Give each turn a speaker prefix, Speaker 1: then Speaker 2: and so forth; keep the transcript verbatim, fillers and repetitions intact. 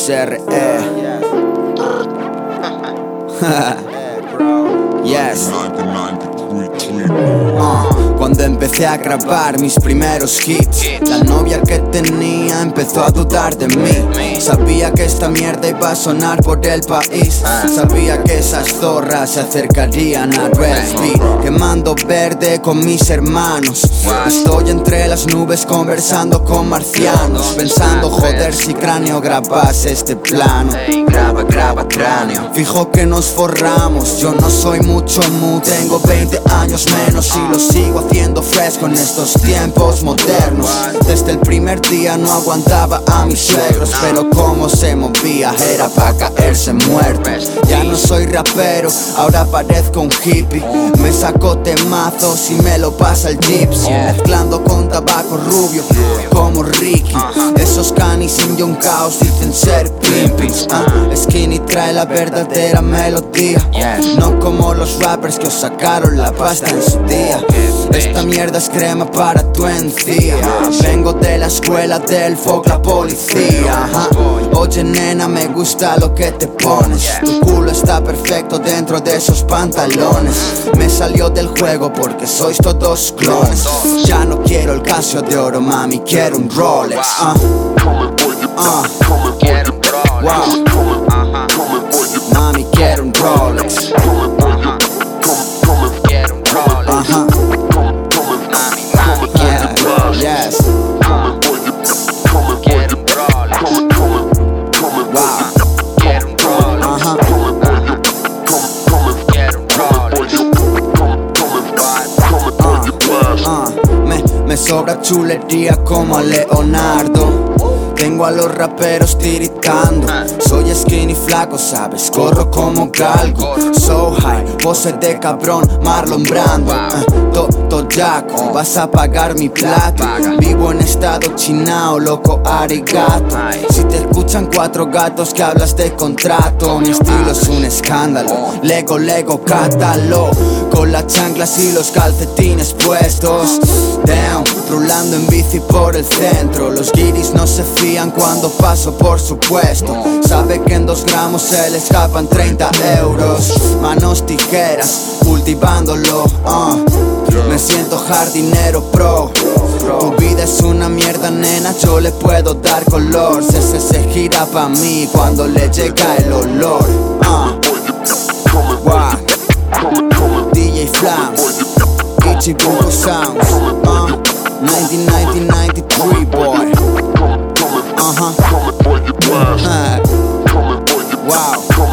Speaker 1: X R E. Yes. Uh, cuando empecé a grabar mis primeros hits, la novia que tenía empezó a dudar de mí. Sabía que esta mierda iba a sonar por el país. Sabía que esas zorras se acercarían a Resby. Quemando verde con mis hermanos. Estoy entre las nubes conversando con marcianos, pensando joder si Cráneo grabase este plano.
Speaker 2: Graba, graba Cráneo.
Speaker 1: Fijo que nos forramos, yo no soy mucho mu. Tengo veinte años menos y lo sigo haciendo fresco en estos tiempos modernos. Desde el primer día no aguantaba a mis suegros, pero como se movía era pa' caerse muerto. Ya no soy rapero, ahora parezco un hippie. Me saco temazos y me lo pasa el gypsy, mezclando con tabaco rubio como Ricky. Esos canis en Young Chaos dicen ser pimpins. uh, Skinny trae la verdadera melodía, no como los rappers que os sacaron la pasta en su día. Esta mierda es crema para tu encía. Vengo de la escuela del folk, la policía. Ajá. Oye nena, me gusta lo que te pones. Tu culo está perfecto dentro de esos pantalones. Me salió del juego porque sois todos clones. Ya no quiero el Casio de oro, mami, quiero un Rolex. uh. Uh.
Speaker 2: Quiero un Rolex.
Speaker 1: Wow.
Speaker 2: Ajá.
Speaker 1: Mami, quiero un Rolex.
Speaker 2: Ajá. Quiero un Rolex.
Speaker 1: Ajá.
Speaker 2: Mami, mami, quiero un Rolex.
Speaker 1: Yes.
Speaker 2: Quiero un Rolex.
Speaker 1: Wow.
Speaker 2: Quiero un Rolex.
Speaker 1: Ajá.
Speaker 2: Quiero un Rolex.
Speaker 1: Uh, uh, me, me sobra chulería como a Leonardo. Tengo a los raperos tiritando. Soy skinny flaco, sabes, corro como galgo. So high, pose de cabrón, Marlon Brando. uh, to, Toyaco, vas a pagar mi plato. Vivo en estado chinao, loco arigato. Si te escuchan cuatro gatos que hablas de contrato, mi estilo es un escándalo. Lego, lego, cátalo. Con las chanclas y los calcetines puestos. Down, rulando en bici por el centro. Los guiris no se fían cuando paso por su puesto. Sabe que en dos gramos se le escapan treinta euros. Manos tijeras, cultivándolo. uh. Me siento jardinero pro. Tu vida es una mierda, nena, yo le puedo dar color. Se, se, se gira pa' mí cuando le llega el olor. uh. Wow. D J Flam, Ichibuku Sounds. uh. nineteen ninety, ninety-three, boy. Uh-huh. Uh, wow.